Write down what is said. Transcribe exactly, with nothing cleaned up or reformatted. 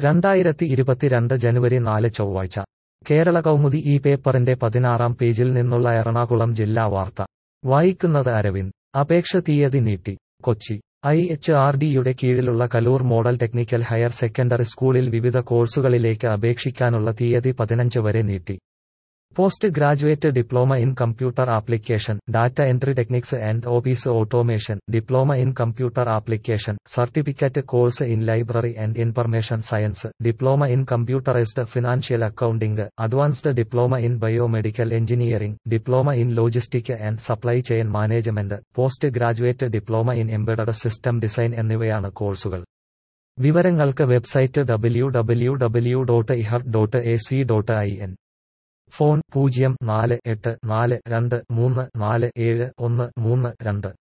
രണ്ടായിരത്തി ഇരുപത്തിരണ്ട് ജനുവരി നാല് ചൊവ്വാഴ്ച കേരള കൗമുദി ഈ പേപ്പറിന്റെ പതിനാറാം പേജിൽ നിന്നുള്ള എറണാകുളം ജില്ലാ വാർത്ത വായിക്കുന്നത് അരവിന്ദ്. അപേക്ഷ തീയതി നീട്ടി. കൊച്ചി. ഐ എച്ച് ആർ ഡിയുടെ കീഴിലുള്ള Kaloor model technical higher secondary സ്കൂളിൽ വിവിധ കോഴ്സുകളിലേക്ക് അപേക്ഷിക്കാനുള്ള തീയതി പതിനഞ്ച് വരെ നീട്ടി. Post graduate diploma in computer application, data entry techniques and office automation, diploma in computer application, certificate course in library and information science, diploma in computerized financial accounting, advanced diploma in biomedical engineering, diploma in logistic and supply chain management, post graduate diploma in embedded system design എന്നിവയാണ് കോഴ്സുകൾ. വിവരങ്ങൾക്ക് website W W W dot IHR dot A C dot I N. Phone പൂജ്യം നാല് എട്ട് നാല് രണ്ട് മൂന്ന് നാല് ഏഴ് ഒന്ന് മൂന്ന് രണ്ട്.